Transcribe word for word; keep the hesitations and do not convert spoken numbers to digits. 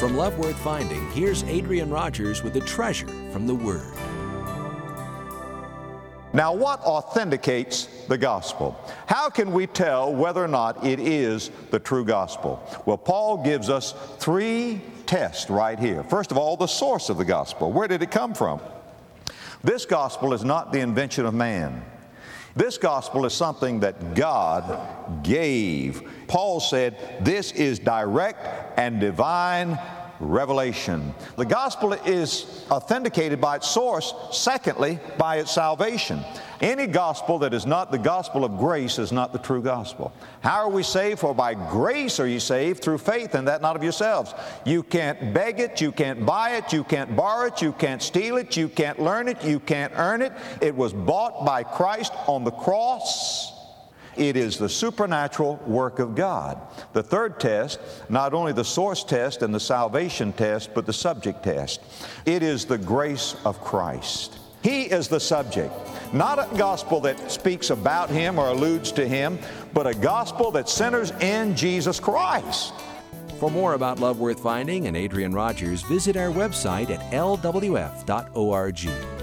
From Love Worth Finding, here's Adrian Rogers with a treasure from the Word. Now, what authenticates the gospel? How can we tell whether or not it is the true gospel? Well, Paul gives us three tests right here. First of all, the source of the gospel. Where did it come from? This gospel is not the invention of man. This gospel is something that God gave. Paul said, this is direct and divine revelation. The gospel is authenticated by its source, secondly, by its salvation. Any gospel that is not the gospel of grace is not the true gospel. How are we saved? For by grace are you saved through faith, and that not of yourselves. You can't beg it, you can't buy it, you can't borrow it, you can't steal it, you can't learn it, you can't earn it. It was bought by Christ on the cross. It is the supernatural work of God. The third test, not only the source test and the salvation test, but the subject test. It is the grace of Christ. He is the subject. Not a gospel that speaks about Him or alludes to Him, but a gospel that centers in Jesus Christ. For more about Love Worth Finding and Adrian Rogers, visit our website at L W F dot org.